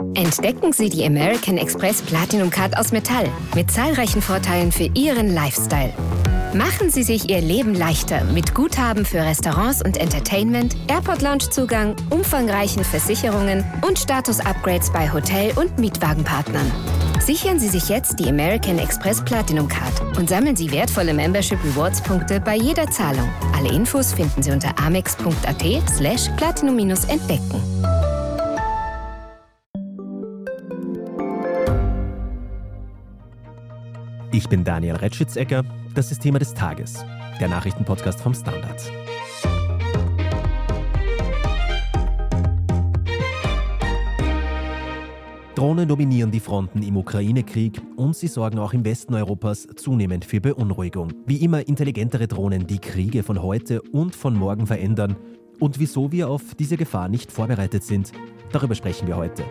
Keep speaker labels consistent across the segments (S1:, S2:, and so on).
S1: Entdecken Sie die American Express Platinum Card aus Metall mit zahlreichen Vorteilen für Ihren Lifestyle. Machen Sie sich Ihr Leben leichter mit Guthaben für Restaurants und Entertainment, Airport-Lounge-Zugang, umfangreichen Versicherungen und Status-Upgrades bei Hotel- und Mietwagenpartnern. Sichern Sie sich jetzt die American Express Platinum Card und sammeln Sie wertvolle Membership Rewards-Punkte bei jeder Zahlung. Alle Infos finden Sie unter amex.at/platinum-entdecken.
S2: Ich bin Daniel Retschitz-Ecker, das ist Thema des Tages, der Nachrichtenpodcast vom Standard. Drohnen dominieren die Fronten im Ukraine-Krieg und sie sorgen auch im Westen Europas zunehmend für Beunruhigung. Wie immer intelligentere Drohnen die Kriege von heute und von morgen verändern und wieso wir auf diese Gefahr nicht vorbereitet sind, darüber sprechen wir heute.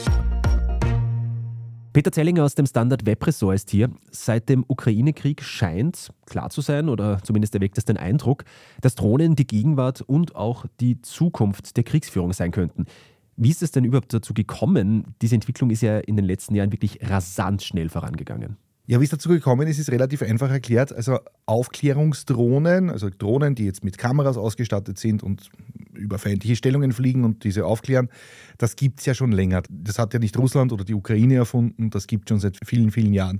S2: Peter Zellinger aus dem Standard-Webressort ist hier. Seit dem Ukraine-Krieg scheint klar zu sein, oder zumindest erweckt es den Eindruck, dass Drohnen die Gegenwart und auch die Zukunft der Kriegsführung sein könnten. Wie ist es denn überhaupt dazu gekommen? Diese Entwicklung ist ja in den letzten Jahren wirklich rasant schnell vorangegangen.
S3: Ja, wie es dazu gekommen ist relativ einfach erklärt. Also Aufklärungsdrohnen, also Drohnen, die jetzt mit Kameras ausgestattet sind und über feindliche Stellungen fliegen und diese aufklären, das gibt es ja schon länger. Das hat ja nicht Russland oder die Ukraine erfunden, das gibt es schon seit vielen, vielen Jahren.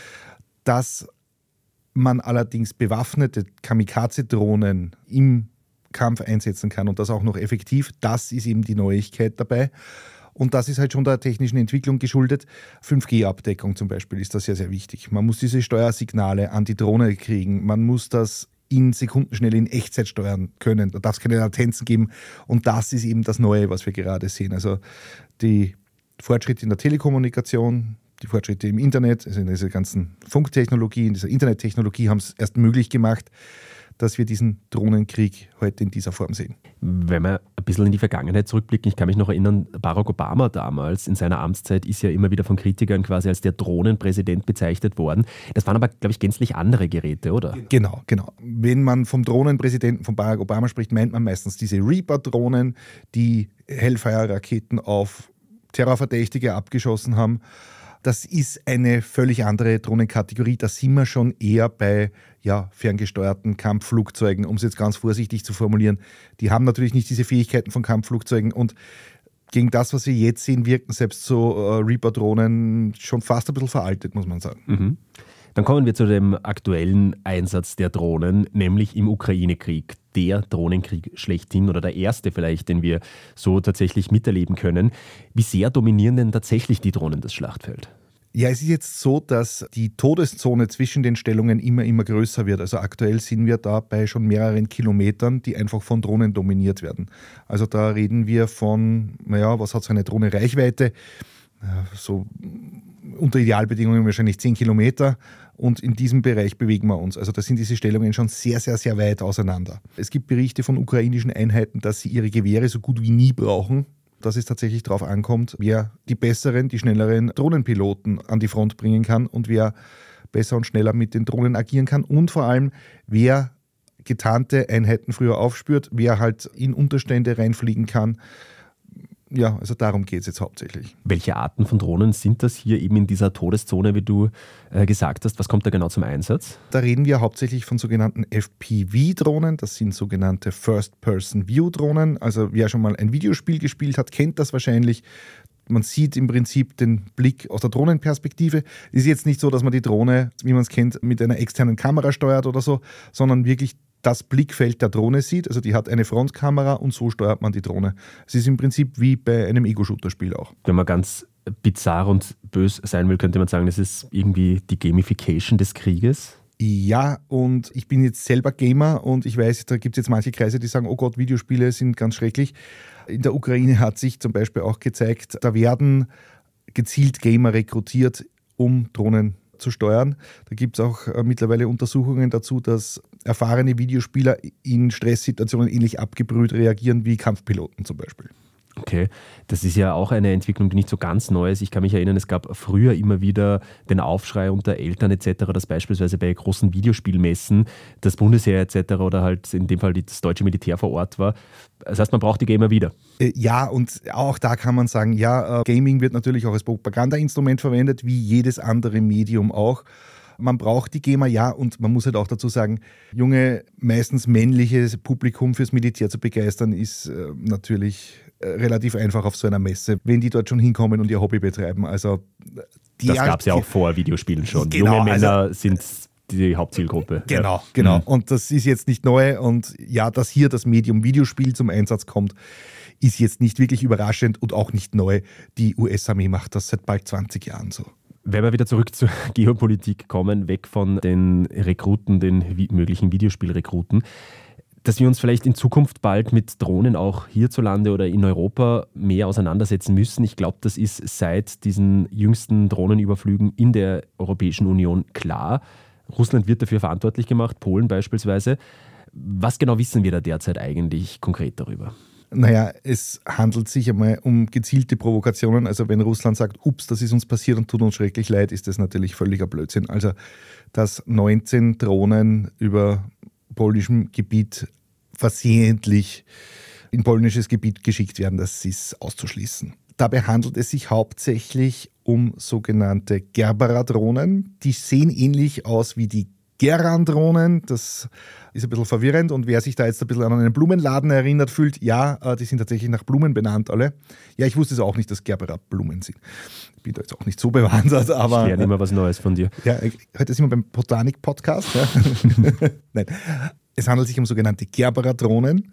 S3: Dass man allerdings bewaffnete Kamikaze-Drohnen im Kampf einsetzen kann und das auch noch effektiv, das ist eben die Neuigkeit dabei. Und das ist halt schon der technischen Entwicklung geschuldet. 5G-Abdeckung zum Beispiel ist da sehr, sehr wichtig. Man muss diese Steuersignale an die Drohne kriegen. Man muss das in Sekundenschnelle in Echtzeit steuern können. Da darf es keine Latenzen geben. Und das ist eben das Neue, was wir gerade sehen. Also die Fortschritte in der Telekommunikation, die Fortschritte im Internet, also in dieser ganzen Funktechnologie, in dieser Internettechnologie haben es erst möglich gemacht, dass wir diesen Drohnenkrieg heute in dieser Form sehen.
S2: Wenn wir ein bisschen in die Vergangenheit zurückblicken, ich kann mich noch erinnern, Barack Obama damals in seiner Amtszeit ist ja immer wieder von Kritikern quasi als der Drohnenpräsident bezeichnet worden. Das waren aber, glaube ich, gänzlich andere Geräte, oder?
S3: Genau. Wenn man vom Drohnenpräsidenten von Barack Obama spricht, meint man meistens diese Reaper-Drohnen, die Hellfire-Raketen auf Terrorverdächtige abgeschossen haben. Das ist eine völlig andere Drohnenkategorie. Da sind wir schon eher bei ferngesteuerten Kampfflugzeugen, um es jetzt ganz vorsichtig zu formulieren. Die haben natürlich nicht diese Fähigkeiten von Kampfflugzeugen und gegen das, was wir jetzt sehen, wirken selbst so Reaper-Drohnen schon fast ein bisschen veraltet, muss man sagen.
S2: Mhm. Dann kommen wir zu dem aktuellen Einsatz der Drohnen, nämlich im Ukraine-Krieg. Der Drohnenkrieg schlechthin oder der erste vielleicht, den wir so tatsächlich miterleben können. Wie sehr dominieren denn tatsächlich die Drohnen das Schlachtfeld?
S3: Ja, es ist jetzt so, dass die Todeszone zwischen den Stellungen immer größer wird. Also aktuell sind wir da bei schon mehreren Kilometern, die einfach von Drohnen dominiert werden. Also da reden wir von, was hat so eine Drohne Reichweite? So unter Idealbedingungen wahrscheinlich 10 Kilometer und in diesem Bereich bewegen wir uns. Also da sind diese Stellungen schon sehr, sehr, sehr weit auseinander. Es gibt Berichte von ukrainischen Einheiten, dass sie ihre Gewehre so gut wie nie brauchen, dass es tatsächlich darauf ankommt, wer die besseren, die schnelleren Drohnenpiloten an die Front bringen kann und wer besser und schneller mit den Drohnen agieren kann und vor allem, wer getarnte Einheiten früher aufspürt, wer halt in Unterstände reinfliegen kann. Ja, also darum geht es jetzt hauptsächlich.
S2: Welche Arten von Drohnen sind das hier eben in dieser Todeszone, wie du gesagt hast? Was kommt da genau zum Einsatz?
S3: Da reden wir hauptsächlich von sogenannten FPV-Drohnen. Das sind sogenannte First-Person-View-Drohnen. Also wer schon mal ein Videospiel gespielt hat, kennt das wahrscheinlich. Man sieht im Prinzip den Blick aus der Drohnenperspektive. Es ist jetzt nicht so, dass man die Drohne, wie man es kennt, mit einer externen Kamera steuert oder so, sondern wirklich das Blickfeld der Drohne sieht. Also die hat eine Frontkamera und so steuert man die Drohne. Es ist im Prinzip wie bei einem Ego-Shooter-Spiel auch.
S2: Wenn man ganz bizarr und bös sein will, könnte man sagen, das ist irgendwie die Gamification des Krieges.
S3: Ja, und ich bin jetzt selber Gamer und ich weiß, da gibt es jetzt manche Kreise, die sagen, oh Gott, Videospiele sind ganz schrecklich. In der Ukraine hat sich zum Beispiel auch gezeigt, da werden gezielt Gamer rekrutiert, um Drohnen zu steuern. Da gibt es auch mittlerweile Untersuchungen dazu, dass erfahrene Videospieler in Stresssituationen ähnlich abgebrüht reagieren wie Kampfpiloten zum Beispiel.
S2: Okay, das ist ja auch eine Entwicklung, die nicht so ganz neu ist. Ich kann mich erinnern, es gab früher immer wieder den Aufschrei unter Eltern etc., dass beispielsweise bei großen Videospielmessen das Bundesheer etc. oder halt in dem Fall das deutsche Militär vor Ort war. Das heißt, man braucht die Gamer wieder.
S3: Ja, und auch da kann man sagen, ja, Gaming wird natürlich auch als Propagandainstrument verwendet, wie jedes andere Medium auch. Man braucht die GEMA, ja, und man muss halt auch dazu sagen, junge, meistens männliches Publikum fürs Militär zu begeistern, ist natürlich relativ einfach auf so einer Messe, wenn die dort schon hinkommen und ihr Hobby betreiben. Also
S2: das gab es ja auch vor Videospielen schon.
S3: Genau,
S2: junge Männer sind die Hauptzielgruppe.
S3: Genau. Und das ist jetzt nicht neu. Und ja, dass hier das Medium Videospiel zum Einsatz kommt, ist jetzt nicht wirklich überraschend und auch nicht neu. Die US-Armee macht das seit bald 20 Jahren so.
S2: Wenn wir wieder zurück zur Geopolitik kommen, weg von den Rekruten, den möglichen Videospielrekruten, dass wir uns vielleicht in Zukunft bald mit Drohnen auch hierzulande oder in Europa mehr auseinandersetzen müssen. Ich glaube, das ist seit diesen jüngsten Drohnenüberflügen in der Europäischen Union klar. Russland wird dafür verantwortlich gemacht, Polen beispielsweise. Was genau wissen wir da derzeit eigentlich konkret darüber?
S3: Naja, es handelt sich einmal um gezielte Provokationen. Also wenn Russland sagt, ups, das ist uns passiert und tut uns schrecklich leid, ist das natürlich völliger Blödsinn. Also dass 19 Drohnen über polnischem Gebiet versehentlich in polnisches Gebiet geschickt werden, das ist auszuschließen. Dabei handelt es sich hauptsächlich um sogenannte Gerbera-Drohnen. Die sehen ähnlich aus wie die Geran-Drohnen. Das ist ein bisschen verwirrend und wer sich da jetzt ein bisschen an einen Blumenladen erinnert fühlt, ja, die sind tatsächlich nach Blumen benannt alle. Ja, ich wusste es auch nicht, dass Gerbera Blumen sind. Ich bin da jetzt auch nicht so bewandert, aber...
S2: Ich lerne immer was Neues von dir.
S3: Ja, heute sind wir beim Botanik-Podcast. Ja. Nein, es handelt sich um sogenannte Gerbera-Drohnen.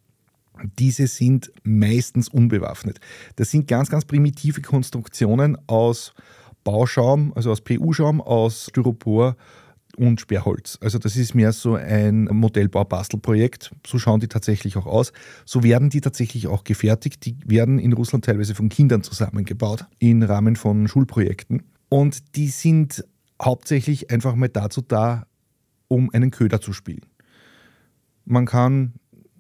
S3: Diese sind meistens unbewaffnet. Das sind ganz, ganz primitive Konstruktionen aus Bauschaum, also aus PU-Schaum, aus Styropor und Sperrholz. Also das ist mehr so ein Modellbau-Bastelprojekt. So schauen die tatsächlich auch aus. So werden die tatsächlich auch gefertigt. Die werden in Russland teilweise von Kindern zusammengebaut, im Rahmen von Schulprojekten. Und die sind hauptsächlich einfach mal dazu da, um einen Köder zu spielen. Man kann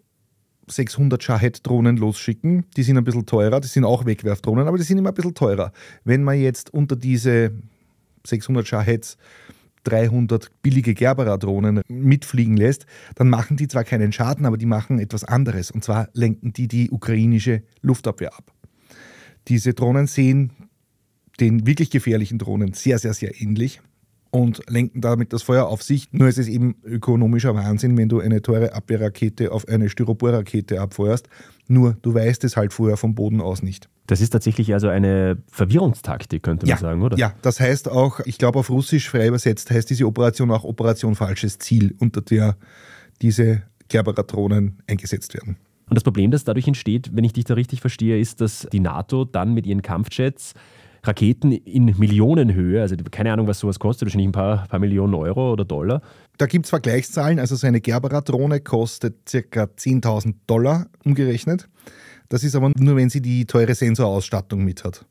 S3: 600 Shahed-Drohnen losschicken. Die sind ein bisschen teurer. Die sind auch Wegwerfdrohnen, aber die sind immer ein bisschen teurer. Wenn man jetzt unter diese 600 Shaheds 300 billige Gerbera-Drohnen mitfliegen lässt, dann machen die zwar keinen Schaden, aber die machen etwas anderes. Und zwar lenken die ukrainische Luftabwehr ab. Diese Drohnen sehen den wirklich gefährlichen Drohnen sehr, sehr, sehr ähnlich und lenken damit das Feuer auf sich. Nur ist es eben ökonomischer Wahnsinn, wenn du eine teure Abwehrrakete auf eine Styroporrakete abfeuerst. Nur du weißt es halt vorher vom Boden aus nicht.
S2: Das ist tatsächlich also eine Verwirrungstaktik, könnte man sagen, oder?
S3: Ja, das heißt auch, ich glaube auf Russisch frei übersetzt, heißt diese Operation auch Operation Falsches Ziel, unter der diese Gerbera-Drohnen eingesetzt werden.
S2: Und das Problem, das dadurch entsteht, wenn ich dich da richtig verstehe, ist, dass die NATO dann mit ihren Kampfjets Raketen in Millionenhöhe, also keine Ahnung, was sowas kostet, wahrscheinlich ein paar Millionen Euro oder Dollar.
S3: Da gibt es Vergleichszahlen, also so eine Gerbera-Drohne kostet ca. $10.000 umgerechnet. Das ist aber nur, wenn sie die teure Sensorausstattung mit hat.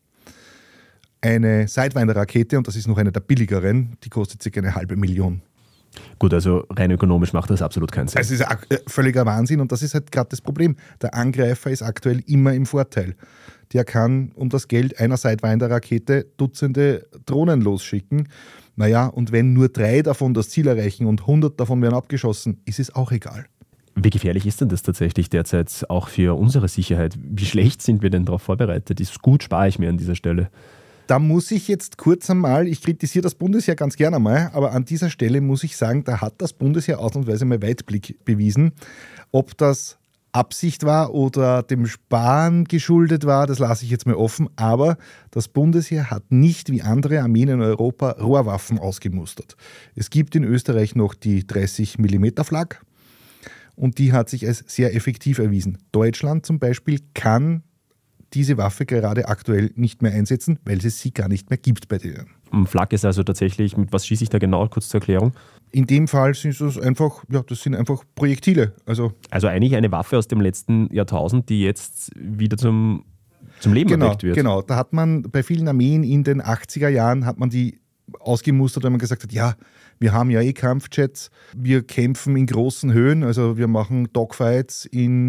S3: Eine Sidewinder-Rakete, und das ist noch eine der billigeren, die kostet ca. 500.000.
S2: Gut, also rein ökonomisch macht das absolut keinen Sinn.
S3: Also es ist völliger Wahnsinn und das ist halt gerade das Problem. Der Angreifer ist aktuell immer im Vorteil. Der kann um das Geld einer Sidewinder-Rakete Dutzende Drohnen losschicken. Naja, und wenn nur 3 davon das Ziel erreichen und 100 davon werden abgeschossen, ist es auch egal.
S2: Wie gefährlich ist denn das tatsächlich derzeit auch für unsere Sicherheit? Wie schlecht sind wir denn darauf vorbereitet? Ist gut, spare ich mir an dieser Stelle.
S3: Da muss ich jetzt kurz einmal, ich kritisiere das Bundesheer ganz gerne mal, aber an dieser Stelle muss ich sagen, da hat das Bundesheer ausnahmsweise mal Weitblick bewiesen. Ob das Absicht war oder dem Sparen geschuldet war, das lasse ich jetzt mal offen, aber das Bundesheer hat nicht wie andere Armeen in Europa Rohrwaffen ausgemustert. Es gibt in Österreich noch die 30 mm Flak und die hat sich als sehr effektiv erwiesen. Deutschland zum Beispiel kann diese Waffe gerade aktuell nicht mehr einsetzen, weil es sie gar nicht mehr gibt bei denen.
S2: Flak ist also tatsächlich, mit was schieße ich da genau, kurz zur Erklärung?
S3: In dem Fall sind es einfach, ja, das sind einfach Projektile. Also
S2: eigentlich eine Waffe aus dem letzten Jahrtausend, die jetzt wieder zum Leben erweckt wird.
S3: Genau, da hat man bei vielen Armeen in den 80er Jahren hat man die ausgemustert, weil man gesagt hat, ja, wir haben ja Kampfjets, wir kämpfen in großen Höhen, also wir machen Dogfights in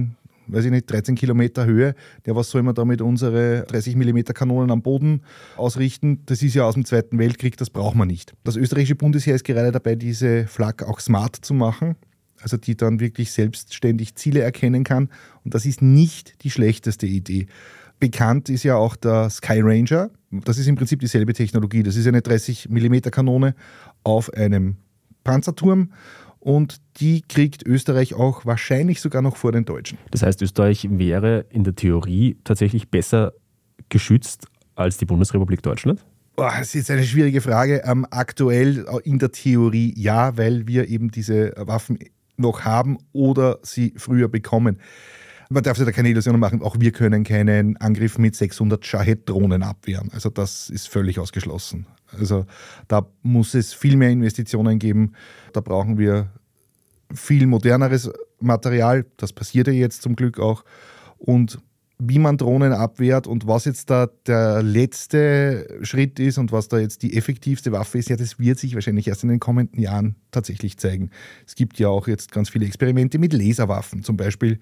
S3: weiß ich nicht, 13 Kilometer Höhe. Ja, was soll man da mit unseren 30 mm Kanonen am Boden ausrichten? Das ist ja aus dem Zweiten Weltkrieg, das braucht man nicht. Das österreichische Bundesheer ist gerade dabei, diese Flak auch smart zu machen, also die dann wirklich selbstständig Ziele erkennen kann. Und das ist nicht die schlechteste Idee. Bekannt ist ja auch der Sky Ranger. Das ist im Prinzip dieselbe Technologie. Das ist eine 30 mm Kanone auf einem Panzerturm. Und die kriegt Österreich auch wahrscheinlich sogar noch vor den Deutschen.
S2: Das heißt, Österreich wäre in der Theorie tatsächlich besser geschützt als die Bundesrepublik Deutschland?
S3: Das ist jetzt eine schwierige Frage. Aktuell in der Theorie ja, weil wir eben diese Waffen noch haben oder sie früher bekommen. Man darf sich da keine Illusionen machen, auch wir können keinen Angriff mit 600 Shahed-Drohnen abwehren. Also das ist völlig ausgeschlossen. Also da muss es viel mehr Investitionen geben. Da brauchen wir viel moderneres Material. Das passiert ja jetzt zum Glück auch. Und wie man Drohnen abwehrt und was jetzt da der letzte Schritt ist und was da jetzt die effektivste Waffe ist, ja, das wird sich wahrscheinlich erst in den kommenden Jahren tatsächlich zeigen. Es gibt ja auch jetzt ganz viele Experimente mit Laserwaffen zum Beispiel.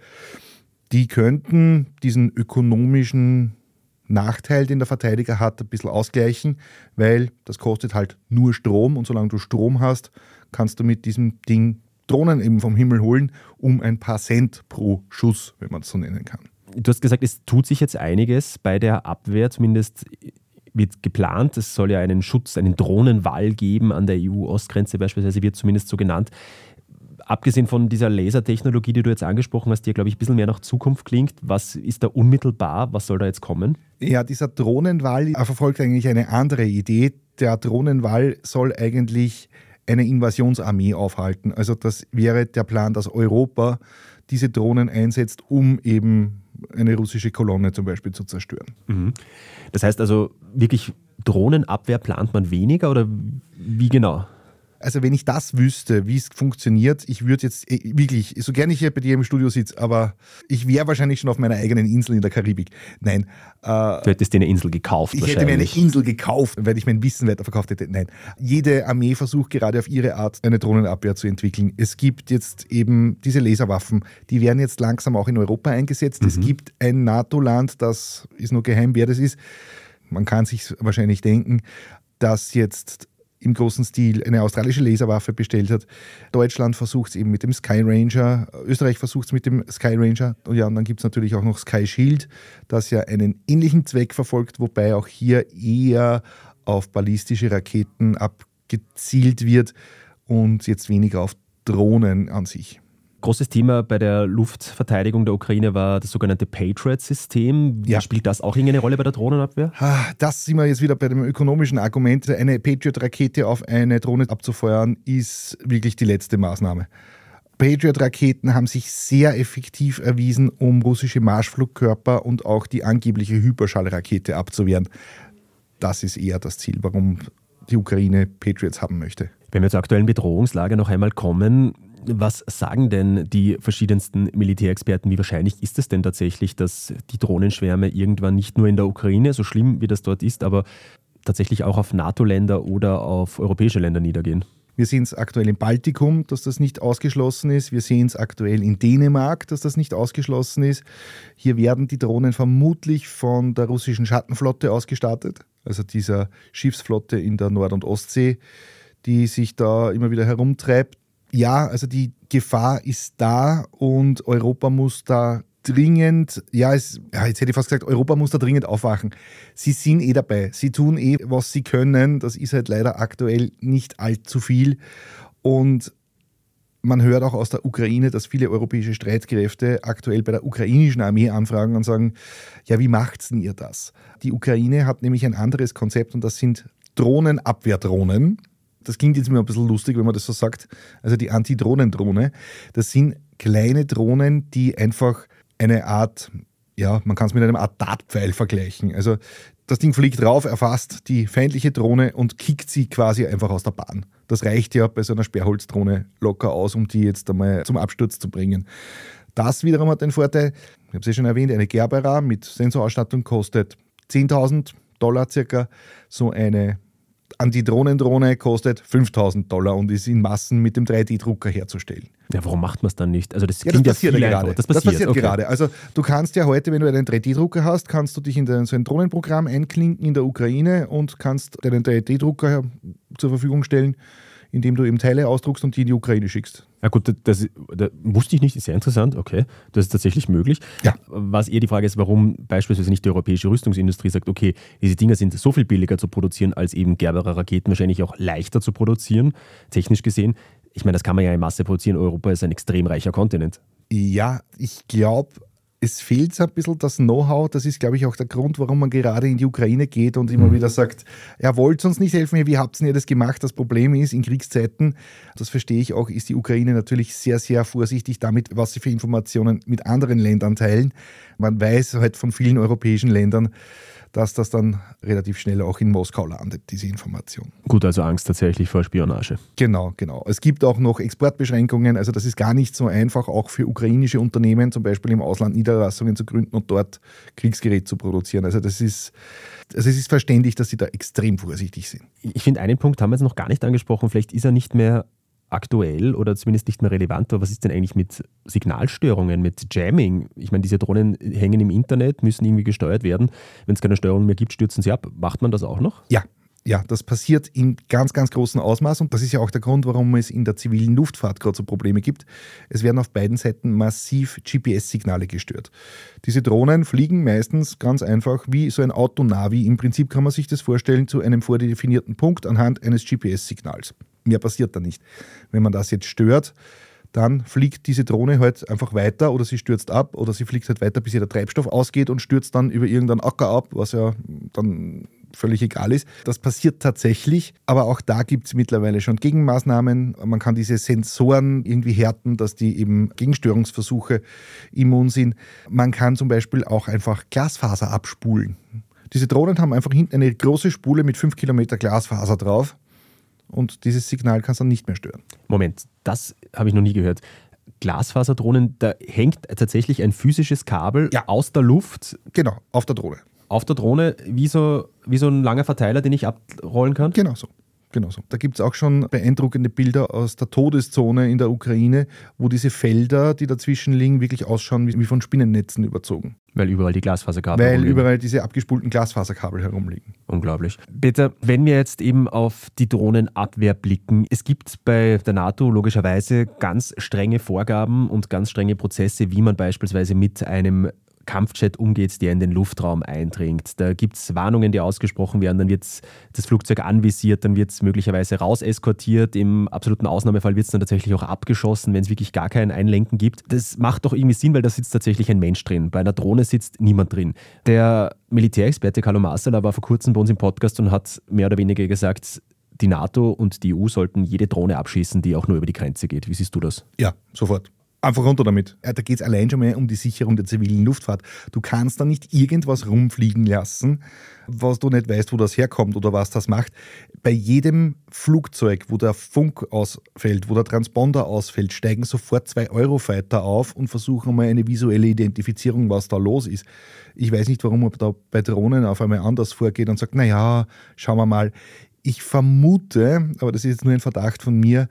S3: Die könnten diesen ökonomischen Nachteil, den der Verteidiger hat, ein bisschen ausgleichen, weil das kostet halt nur Strom und solange du Strom hast, kannst du mit diesem Ding Drohnen eben vom Himmel holen, um ein paar Cent pro Schuss, wenn man es so nennen kann.
S2: Du hast gesagt, es tut sich jetzt einiges bei der Abwehr, zumindest wird geplant. Es soll ja einen Schutz, einen Drohnenwall geben an der EU-Ostgrenze beispielsweise, wird zumindest so genannt. Abgesehen von dieser Lasertechnologie, die du jetzt angesprochen hast, die, glaube ich, ein bisschen mehr nach Zukunft klingt, was ist da unmittelbar? Was soll da jetzt kommen?
S3: Ja, dieser Drohnenwall verfolgt eigentlich eine andere Idee. Der Drohnenwall soll eigentlich eine Invasionsarmee aufhalten. Also das wäre der Plan, dass Europa diese Drohnen einsetzt, um eben eine russische Kolonne zum Beispiel zu zerstören.
S2: Mhm. Das heißt also, wirklich Drohnenabwehr plant man weniger oder wie genau?
S3: Also wenn ich das wüsste, wie es funktioniert, ich würde jetzt wirklich, so gerne ich hier bei dir im Studio sitze, aber ich wäre wahrscheinlich schon auf meiner eigenen Insel in der Karibik. Nein.
S2: Du hättest dir eine Insel gekauft
S3: wahrscheinlich. Ich hätte mir eine Insel gekauft, weil ich mein Wissen weiterverkauft hätte. Nein. Jede Armee versucht gerade auf ihre Art eine Drohnenabwehr zu entwickeln. Es gibt jetzt eben diese Laserwaffen, die werden jetzt langsam auch in Europa eingesetzt. Es gibt ein NATO-Land, das ist nur geheim, wer das ist. Man kann sich wahrscheinlich denken, dass jetzt im großen Stil eine australische Laserwaffe bestellt hat. Deutschland versucht es eben mit dem Sky Ranger, Österreich versucht es mit dem Sky Ranger. Ja, und dann gibt es natürlich auch noch Sky Shield, das ja einen ähnlichen Zweck verfolgt, wobei auch hier eher auf ballistische Raketen abgezielt wird und jetzt weniger auf Drohnen an sich.
S2: Großes Thema bei der Luftverteidigung der Ukraine war das sogenannte Patriot-System.
S3: Ja.
S2: Spielt das auch irgendeine Rolle bei der Drohnenabwehr?
S3: Das sind wir jetzt wieder bei dem ökonomischen Argument. Eine Patriot-Rakete auf eine Drohne abzufeuern, ist wirklich die letzte Maßnahme. Patriot-Raketen haben sich sehr effektiv erwiesen, um russische Marschflugkörper und auch die angebliche Hyperschallrakete abzuwehren. Das ist eher das Ziel, warum die Ukraine Patriots haben möchte.
S2: Wenn wir zur aktuellen Bedrohungslage noch einmal kommen, was sagen denn die verschiedensten Militärexperten? Wie wahrscheinlich ist es denn tatsächlich, dass die Drohnenschwärme irgendwann nicht nur in der Ukraine, so schlimm wie das dort ist, aber tatsächlich auch auf NATO-Länder oder auf europäische Länder niedergehen?
S3: Wir sehen es aktuell im Baltikum, dass das nicht ausgeschlossen ist. Wir sehen es aktuell in Dänemark, dass das nicht ausgeschlossen ist. Hier werden die Drohnen vermutlich von der russischen Schattenflotte ausgestattet, also dieser Schiffsflotte in der Nord- und Ostsee, die sich da immer wieder herumtreibt. Ja, also die Gefahr ist da und Europa muss da dringend, jetzt hätte ich fast gesagt, Europa muss da dringend aufwachen. Sie sind dabei, sie tun was sie können, das ist halt leider aktuell nicht allzu viel und man hört auch aus der Ukraine, dass viele europäische Streitkräfte aktuell bei der ukrainischen Armee anfragen und sagen, ja, wie macht's denn ihr das? Die Ukraine hat nämlich ein anderes Konzept und das sind Drohnenabwehrdrohnen. Das klingt jetzt mir ein bisschen lustig, wenn man das so sagt. Also die Anti-Drohnen-Drohne, das sind kleine Drohnen, die einfach eine Art, ja, man kann es mit einem Art Dartpfeil vergleichen. Also das Ding fliegt drauf, erfasst die feindliche Drohne und kickt sie quasi einfach aus der Bahn. Das reicht ja bei so einer Sperrholzdrohne locker aus, um die jetzt einmal zum Absturz zu bringen. Das wiederum hat den Vorteil, ich habe es ja schon erwähnt, eine Gerbera mit Sensorausstattung kostet $10.000 circa. So eine Antidrohnendrohne kostet $5.000 und ist in Massen mit dem 3D-Drucker herzustellen.
S2: Ja, warum macht man es dann nicht? Also das
S3: passiert ja gerade.
S2: Das passiert
S3: okay. Gerade. Also du kannst ja heute, wenn du einen 3D-Drucker hast, kannst du dich in so ein Drohnenprogramm einklinken in der Ukraine und kannst deinen 3D-Drucker zur Verfügung stellen, indem du eben Teile ausdruckst und die in die Ukraine schickst.
S2: Ja gut, das wusste ich nicht, ist sehr interessant, okay, das ist tatsächlich möglich.
S3: Ja.
S2: Was eher die Frage ist, warum beispielsweise nicht die europäische Rüstungsindustrie sagt, okay, diese Dinger sind so viel billiger zu produzieren, als eben Gerberer Raketen wahrscheinlich auch leichter zu produzieren, technisch gesehen. Ich meine, das kann man ja in Masse produzieren, Europa ist ein extrem reicher Kontinent.
S3: Ja, ich glaube, es fehlt so ein bisschen das Know-how. Das ist, glaube ich, auch der Grund, warum man gerade in die Ukraine geht und immer wieder sagt, wollt uns nicht helfen, wie habt ihr das gemacht? Das Problem ist, in Kriegszeiten, das verstehe ich auch, ist die Ukraine natürlich sehr, sehr vorsichtig damit, was sie für Informationen mit anderen Ländern teilen. Man weiß halt von vielen europäischen Ländern, dass das dann relativ schnell auch in Moskau landet, diese Information.
S2: Gut, also Angst tatsächlich vor Spionage.
S3: Genau. Es gibt auch noch Exportbeschränkungen, also das ist gar nicht so einfach, auch für ukrainische Unternehmen zum Beispiel im Ausland Niederlassungen zu gründen und dort Kriegsgerät zu produzieren. Also es ist verständlich, dass sie da extrem vorsichtig sind.
S2: Ich finde, einen Punkt haben wir jetzt noch gar nicht angesprochen, vielleicht ist er nicht mehr aktuell oder zumindest nicht mehr relevant, aber was ist denn eigentlich mit Signalstörungen, mit Jamming? Ich meine, diese Drohnen hängen im Internet, müssen irgendwie gesteuert werden. Wenn es keine Steuerung mehr gibt, stürzen sie ab. Macht man das auch noch?
S3: Ja, das passiert in ganz, ganz großem Ausmaß und das ist ja auch der Grund, warum es in der zivilen Luftfahrt gerade so Probleme gibt. Es werden auf beiden Seiten massiv GPS-Signale gestört. Diese Drohnen fliegen meistens ganz einfach wie so ein Autonavi. Im Prinzip kann man sich das vorstellen zu einem vordefinierten Punkt anhand eines GPS-Signals. Mehr passiert da nicht. Wenn man das jetzt stört, dann fliegt diese Drohne halt einfach weiter oder sie stürzt ab oder sie fliegt halt weiter, bis ihr der Treibstoff ausgeht und stürzt dann über irgendeinen Acker ab, was ja dann völlig egal ist. Das passiert tatsächlich, aber auch da gibt es mittlerweile schon Gegenmaßnahmen. Man kann diese Sensoren irgendwie härten, dass die eben gegen Störungsversuche immun sind. Man kann zum Beispiel auch einfach Glasfaser abspulen. Diese Drohnen haben einfach hinten eine große Spule mit 5 Kilometer Glasfaser drauf. Und dieses Signal kann es dann nicht mehr stören.
S2: Moment, das habe ich noch nie gehört. Glasfaserdrohnen, da hängt tatsächlich ein physisches Kabel aus der Luft.
S3: Genau, auf der Drohne.
S2: Auf der Drohne, wie so ein langer Verteiler, den ich abrollen kann?
S3: Genau so. Da gibt es auch schon beeindruckende Bilder aus der Todeszone in der Ukraine, wo diese Felder, die dazwischen liegen, wirklich ausschauen wie von Spinnennetzen überzogen.
S2: Weil überall die Glasfaserkabel
S3: Weil überall diese abgespulten Glasfaserkabel herumliegen.
S2: Unglaublich. Peter, wenn wir jetzt eben auf die Drohnenabwehr blicken, es gibt bei der NATO logischerweise ganz strenge Vorgaben und ganz strenge Prozesse, wie man beispielsweise mit einem Kampfjet umgeht, der in den Luftraum eindringt. Da gibt es Warnungen, die ausgesprochen werden, dann wird das Flugzeug anvisiert, dann wird es möglicherweise rauseskortiert, im absoluten Ausnahmefall wird es dann tatsächlich auch abgeschossen, wenn es wirklich gar kein Einlenken gibt. Das macht doch irgendwie Sinn, weil da sitzt tatsächlich ein Mensch drin. Bei einer Drohne sitzt niemand drin. Der Militärexperte Carlo Marsala war vor kurzem bei uns im Podcast und hat mehr oder weniger gesagt, die NATO und die EU sollten jede Drohne abschießen, die auch nur über die Grenze geht. Wie siehst du das?
S3: Ja, sofort. Einfach runter damit. Da geht es allein schon mehr um die Sicherung der zivilen Luftfahrt. Du kannst da nicht irgendwas rumfliegen lassen, was du nicht weißt, wo das herkommt oder was das macht. Bei jedem Flugzeug, wo der Funk ausfällt, wo der Transponder ausfällt, steigen sofort 2 Eurofighter auf und versuchen mal eine visuelle Identifizierung, was da los ist. Ich weiß nicht, warum man da bei Drohnen auf einmal anders vorgeht und sagt, naja, schauen wir mal. Ich vermute, aber das ist jetzt nur ein Verdacht von mir,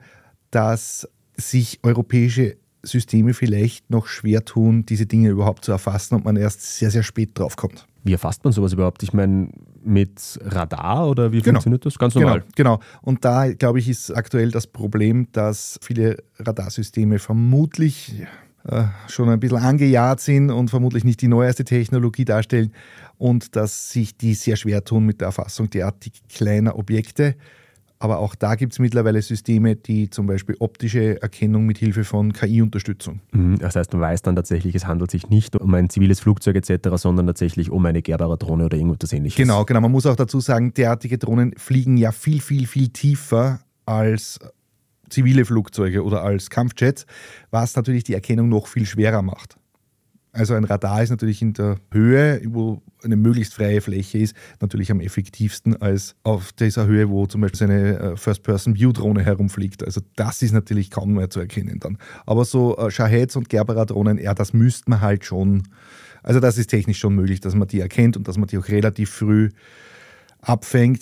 S3: dass sich europäische Systeme vielleicht noch schwer tun, diese Dinge überhaupt zu erfassen und man erst sehr, sehr spät drauf kommt.
S2: Wie erfasst man sowas überhaupt? Ich meine, mit Radar oder wie funktioniert das? Ganz normal?
S3: Genau. Und da, glaube ich, ist aktuell das Problem, dass viele Radarsysteme vermutlich schon ein bisschen angejahrt sind und vermutlich nicht die neueste Technologie darstellen und dass sich die sehr schwer tun mit der Erfassung derartig kleiner Objekte. Aber auch da gibt es mittlerweile Systeme, die zum Beispiel optische Erkennung mit Hilfe von KI unterstützen.
S2: Das heißt, man weiß dann tatsächlich, es handelt sich nicht um ein ziviles Flugzeug etc., sondern tatsächlich um eine Gerberer Drohne oder irgendwas Ähnliches.
S3: Genau. Man muss auch dazu sagen, derartige Drohnen fliegen ja viel, viel, viel tiefer als zivile Flugzeuge oder als Kampfjets, was natürlich die Erkennung noch viel schwerer macht. Also ein Radar ist natürlich in der Höhe, wo eine möglichst freie Fläche ist, natürlich am effektivsten als auf dieser Höhe, wo zum Beispiel so eine First-Person-View-Drohne herumfliegt. Also das ist natürlich kaum mehr zu erkennen dann. Aber so Shaheds und Gerberer-Drohnen, das müsste man halt schon, also das ist technisch schon möglich, dass man die erkennt und dass man die auch relativ früh abfängt.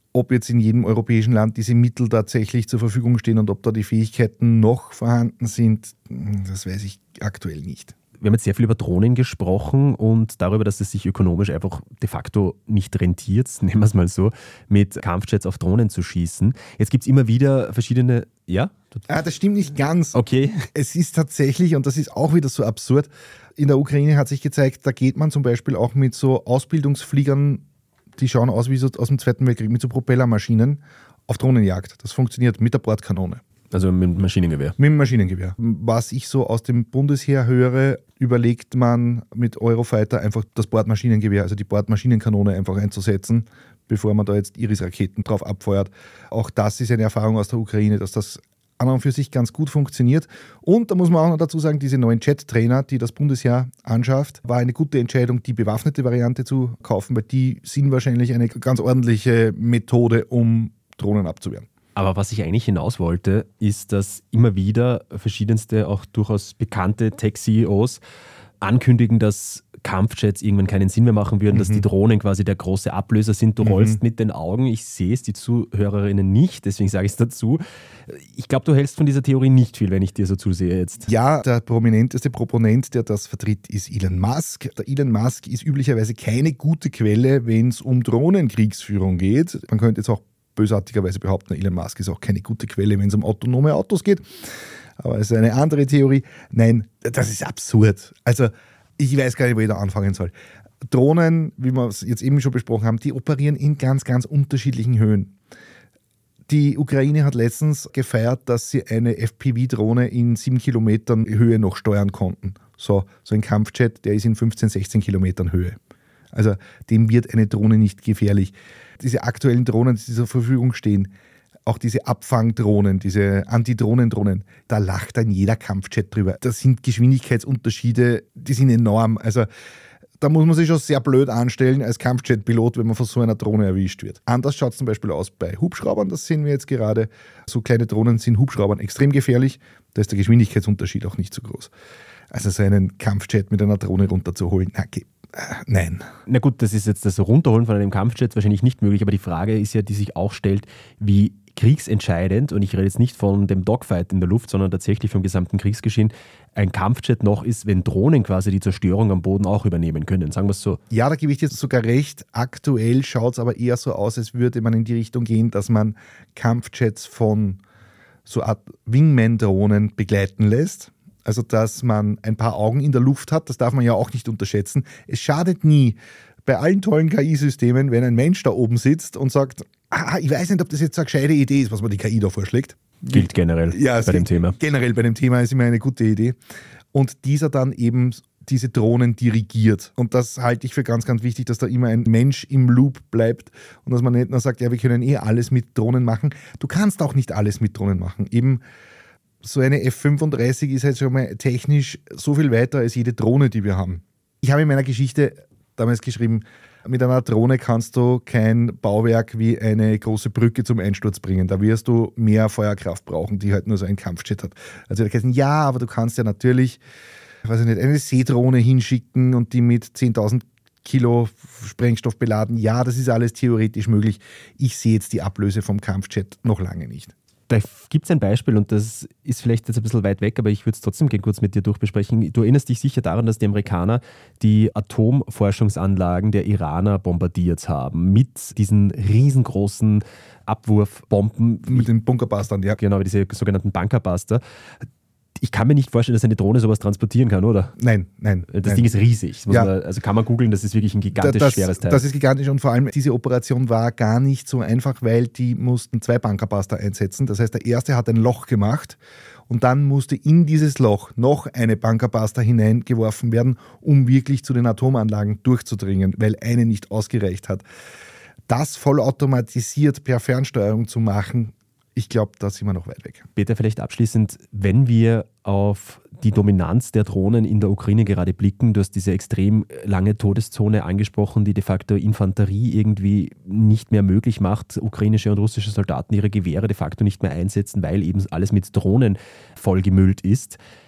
S3: Ob jetzt in jedem europäischen Land diese Mittel tatsächlich zur Verfügung stehen und ob da die Fähigkeiten noch vorhanden sind, das weiß ich aktuell nicht.
S2: Wir haben jetzt sehr viel über Drohnen gesprochen und darüber, dass es sich ökonomisch einfach de facto nicht rentiert, nehmen wir es mal so, mit Kampfjets auf Drohnen zu schießen. Jetzt gibt es immer wieder verschiedene... Ja?
S3: Das stimmt nicht ganz.
S2: Okay.
S3: Es ist tatsächlich, und das ist auch wieder so absurd, in der Ukraine hat sich gezeigt, da geht man zum Beispiel auch mit so Ausbildungsfliegern, die schauen aus wie so aus dem Zweiten Weltkrieg, mit so Propellermaschinen auf Drohnenjagd. Das funktioniert mit der Bordkanone.
S2: Also mit dem Maschinengewehr.
S3: Mit dem Maschinengewehr. Was ich so aus dem Bundesheer höre, überlegt man mit Eurofighter einfach das Bordmaschinengewehr, also die Bordmaschinenkanone einfach einzusetzen, bevor man da jetzt Iris-Raketen drauf abfeuert. Auch das ist eine Erfahrung aus der Ukraine, dass das an und für sich ganz gut funktioniert. Und da muss man auch noch dazu sagen, diese neuen Jet-Trainer, die das Bundesheer anschafft, war eine gute Entscheidung, die bewaffnete Variante zu kaufen, weil die sind wahrscheinlich eine ganz ordentliche Methode, um Drohnen abzuwehren.
S2: Aber was ich eigentlich hinaus wollte, ist, dass immer wieder verschiedenste, auch durchaus bekannte Tech-CEOs ankündigen, dass Kampfjets irgendwann keinen Sinn mehr machen würden, dass die Drohnen quasi der große Ablöser sind. Du rollst mit den Augen, ich sehe es, die Zuhörerinnen nicht, deswegen sage ich es dazu. Ich glaube, du hältst von dieser Theorie nicht viel, wenn ich dir so zusehe jetzt.
S3: Ja, der prominenteste Proponent, der das vertritt, ist Elon Musk. Der Elon Musk ist üblicherweise keine gute Quelle, wenn es um Drohnenkriegsführung geht. Man könnte jetzt auch bösartigerweise behaupten, Elon Musk ist auch keine gute Quelle, wenn es um autonome Autos geht. Aber es ist eine andere Theorie. Nein, das ist absurd. Also ich weiß gar nicht, wo ich da anfangen soll. Drohnen, wie wir es jetzt eben schon besprochen haben, die operieren in ganz, ganz unterschiedlichen Höhen. Die Ukraine hat letztens gefeiert, dass sie eine FPV-Drohne in 7 Kilometern Höhe noch steuern konnten. So ein Kampfjet, der ist in 15, 16 Kilometern Höhe. Also dem wird eine Drohne nicht gefährlich. Diese aktuellen Drohnen, die zur Verfügung stehen, auch diese Abfangdrohnen, diese Antidrohnendrohnen, da lacht dann jeder Kampfjet drüber. Das sind Geschwindigkeitsunterschiede, die sind enorm. Also da muss man sich schon sehr blöd anstellen als Kampfjet-Pilot, wenn man von so einer Drohne erwischt wird. Anders schaut es zum Beispiel aus bei Hubschraubern, das sehen wir jetzt gerade. So kleine Drohnen sind Hubschraubern extrem gefährlich, da ist der Geschwindigkeitsunterschied auch nicht so groß. Also so einen Kampfjet mit einer Drohne runterzuholen, nein.
S2: Na gut, das ist jetzt das Runterholen von einem Kampfjet wahrscheinlich nicht möglich, aber die Frage ist ja, die sich auch stellt, wie kriegsentscheidend, und ich rede jetzt nicht von dem Dogfight in der Luft, sondern tatsächlich vom gesamten Kriegsgeschehen, ein Kampfjet noch ist, wenn Drohnen quasi die Zerstörung am Boden auch übernehmen können. Sagen wir es so.
S3: Ja, da gebe ich dir sogar recht. Aktuell schaut es aber eher so aus, als würde man in die Richtung gehen, dass man Kampfjets von so Art Wingman-Drohnen begleiten lässt. Also, dass man ein paar Augen in der Luft hat, das darf man ja auch nicht unterschätzen. Es schadet nie bei allen tollen KI-Systemen, wenn ein Mensch da oben sitzt und sagt, ich weiß nicht, ob das jetzt eine gescheite Idee ist, was mir die KI da vorschlägt.
S2: Gilt generell bei dem Thema.
S3: Generell bei dem Thema ist immer eine gute Idee. Und dieser dann eben diese Drohnen dirigiert. Und das halte ich für ganz, ganz wichtig, dass da immer ein Mensch im Loop bleibt und dass man nicht nur sagt, ja, wir können alles mit Drohnen machen. Du kannst auch nicht alles mit Drohnen machen. Eben so eine F-35 ist halt schon mal technisch so viel weiter als jede Drohne, die wir haben. Ich habe in meiner Geschichte damals geschrieben, mit einer Drohne kannst du kein Bauwerk wie eine große Brücke zum Einsturz bringen. Da wirst du mehr Feuerkraft brauchen, die halt nur so ein Kampfjet hat. Also da gesagt, ja, aber du kannst ja natürlich, weiß ich nicht, eine Seedrohne hinschicken und die mit 10.000 Kilo Sprengstoff beladen. Ja, das ist alles theoretisch möglich. Ich sehe jetzt die Ablöse vom Kampfjet noch lange nicht.
S2: Da gibt es ein Beispiel und das ist vielleicht jetzt ein bisschen weit weg, aber ich würde es trotzdem gerne kurz mit dir durchbesprechen. Du erinnerst dich sicher daran, dass die Amerikaner die Atomforschungsanlagen der Iraner bombardiert haben mit diesen riesengroßen Abwurfbomben.
S3: Mit den Bunkerbustern, ja.
S2: Genau, diese sogenannten Bunkerbuster. Ich kann mir nicht vorstellen, dass eine Drohne sowas transportieren kann, oder?
S3: Nein.
S2: Das Ding ist riesig. Also kann man googeln, das ist wirklich ein gigantisch schweres Teil.
S3: Das ist gigantisch und vor allem diese Operation war gar nicht so einfach, weil die mussten 2 Bunkerbuster einsetzen. Das heißt, der erste hat ein Loch gemacht und dann musste in dieses Loch noch eine Bunkerbuster hineingeworfen werden, um wirklich zu den Atomanlagen durchzudringen, weil eine nicht ausgereicht hat. Das vollautomatisiert per Fernsteuerung zu machen, ich glaube, da sind wir noch weit weg.
S2: Peter, vielleicht abschließend, wenn wir auf die Dominanz der Drohnen in der Ukraine gerade blicken, du hast diese extrem lange Todeszone angesprochen, die de facto Infanterie irgendwie nicht mehr möglich macht, ukrainische und russische Soldaten ihre Gewehre de facto nicht mehr einsetzen, weil eben alles mit Drohnen vollgemüllt ist.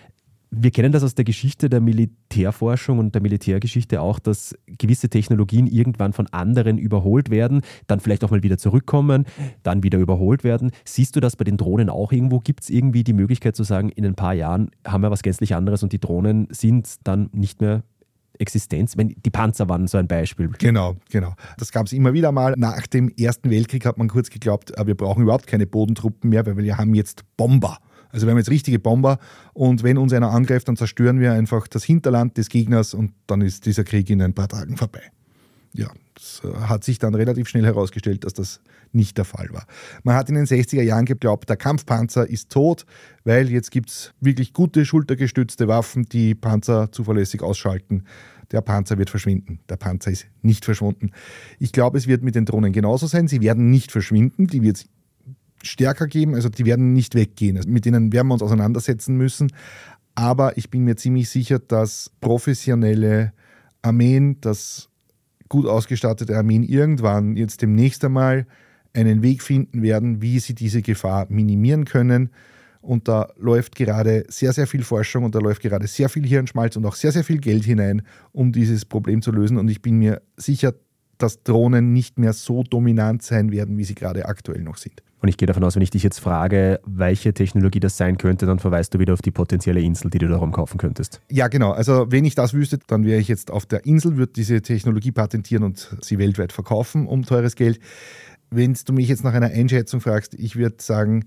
S2: Wir kennen das aus der Geschichte der Militärforschung und der Militärgeschichte auch, dass gewisse Technologien irgendwann von anderen überholt werden, dann vielleicht auch mal wieder zurückkommen, dann wieder überholt werden. Siehst du das bei den Drohnen auch irgendwo? Gibt es irgendwie die Möglichkeit zu sagen, in ein paar Jahren haben wir was gänzlich anderes und die Drohnen sind dann nicht mehr Existenz? Die Panzer waren so ein Beispiel.
S3: Genau. Das gab es immer wieder mal. Nach dem Ersten Weltkrieg hat man kurz geglaubt, wir brauchen überhaupt keine Bodentruppen mehr, weil wir haben jetzt Bomber. Also wir haben jetzt richtige Bomber und wenn uns einer angreift, dann zerstören wir einfach das Hinterland des Gegners und dann ist dieser Krieg in ein paar Tagen vorbei. Ja, das hat sich dann relativ schnell herausgestellt, dass das nicht der Fall war. Man hat in den 60er Jahren geglaubt, der Kampfpanzer ist tot, weil jetzt gibt es wirklich gute schultergestützte Waffen, die Panzer zuverlässig ausschalten. Der Panzer wird verschwinden. Der Panzer ist nicht verschwunden. Ich glaube, es wird mit den Drohnen genauso sein. Sie werden nicht verschwinden, die wird es stärker geben, also die werden nicht weggehen. Also mit denen werden wir uns auseinandersetzen müssen. Aber ich bin mir ziemlich sicher, dass professionelle Armeen, dass gut ausgestattete Armeen irgendwann jetzt demnächst einmal einen Weg finden werden, wie sie diese Gefahr minimieren können. Und da läuft gerade sehr, sehr viel Forschung und da läuft gerade sehr viel Hirnschmalz und auch sehr, sehr viel Geld hinein, um dieses Problem zu lösen. Und ich bin mir sicher, dass Drohnen nicht mehr so dominant sein werden, wie sie gerade aktuell noch sind.
S2: Und ich gehe davon aus, wenn ich dich jetzt frage, welche Technologie das sein könnte, dann verweist du wieder auf die potenzielle Insel, die du darum kaufen könntest.
S3: Ja, genau. Also wenn ich das wüsste, dann wäre ich jetzt auf der Insel, würde diese Technologie patentieren und sie weltweit verkaufen um teures Geld. Wenn du mich jetzt nach einer Einschätzung fragst, ich würde sagen,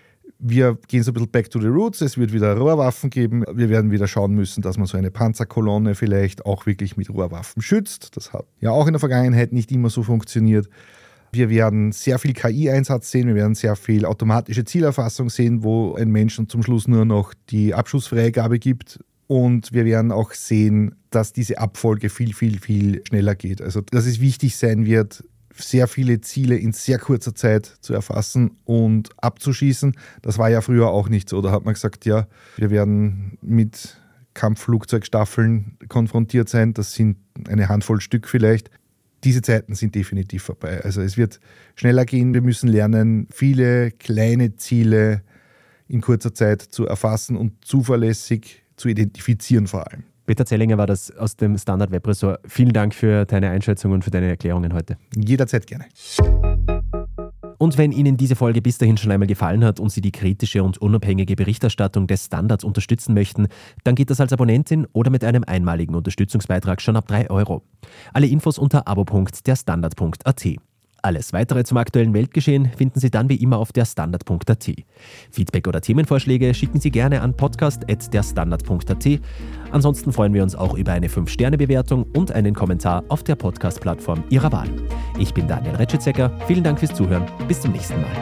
S3: wir gehen so ein bisschen back to the roots. Es wird wieder Rohrwaffen geben. Wir werden wieder schauen müssen, dass man so eine Panzerkolonne vielleicht auch wirklich mit Rohrwaffen schützt. Das hat ja auch in der Vergangenheit nicht immer so funktioniert. Wir werden sehr viel KI-Einsatz sehen, wir werden sehr viel automatische Zielerfassung sehen, wo ein Mensch dann zum Schluss nur noch die Abschussfreigabe gibt. Und wir werden auch sehen, dass diese Abfolge viel, viel, viel schneller geht. Also dass es wichtig sein wird, sehr viele Ziele in sehr kurzer Zeit zu erfassen und abzuschießen. Das war ja früher auch nicht so. Da hat man gesagt, ja, wir werden mit Kampfflugzeugstaffeln konfrontiert sein. Das sind eine Handvoll Stück vielleicht. Diese Zeiten sind definitiv vorbei. Also es wird schneller gehen. Wir müssen lernen, viele kleine Ziele in kurzer Zeit zu erfassen und zuverlässig zu identifizieren vor allem.
S2: Peter Zellinger war das aus dem Standard Webressort. Vielen Dank für deine Einschätzung und für deine Erklärungen heute.
S3: Jederzeit gerne.
S2: Und wenn Ihnen diese Folge bis dahin schon einmal gefallen hat und Sie die kritische und unabhängige Berichterstattung des Standards unterstützen möchten, dann geht das als Abonnentin oder mit einem einmaligen Unterstützungsbeitrag schon ab 3 €. Alle Infos unter abo.derstandard.at. Alles Weitere zum aktuellen Weltgeschehen finden Sie dann wie immer auf derstandard.at. Feedback oder Themenvorschläge schicken Sie gerne an podcast@derstandard.at. Ansonsten freuen wir uns auch über eine 5-Sterne-Bewertung und einen Kommentar auf der Podcast-Plattform Ihrer Wahl. Ich bin Daniel Retschitzecker. Vielen Dank fürs Zuhören. Bis zum nächsten Mal.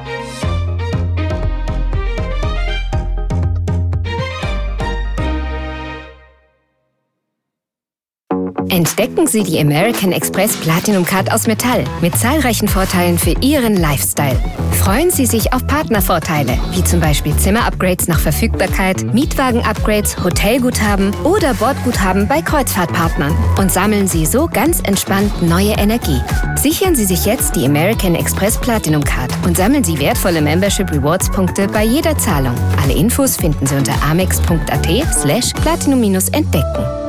S1: Entdecken Sie die American Express Platinum Card aus Metall mit zahlreichen Vorteilen für Ihren Lifestyle. Freuen Sie sich auf Partnervorteile, wie zum Beispiel Zimmer-Upgrades nach Verfügbarkeit, Mietwagen-Upgrades, Hotelguthaben oder Bordguthaben bei Kreuzfahrtpartnern. Und sammeln Sie so ganz entspannt neue Energie. Sichern Sie sich jetzt die American Express Platinum Card und sammeln Sie wertvolle Membership Rewards Punkte bei jeder Zahlung. Alle Infos finden Sie unter amex.at/platinum-entdecken.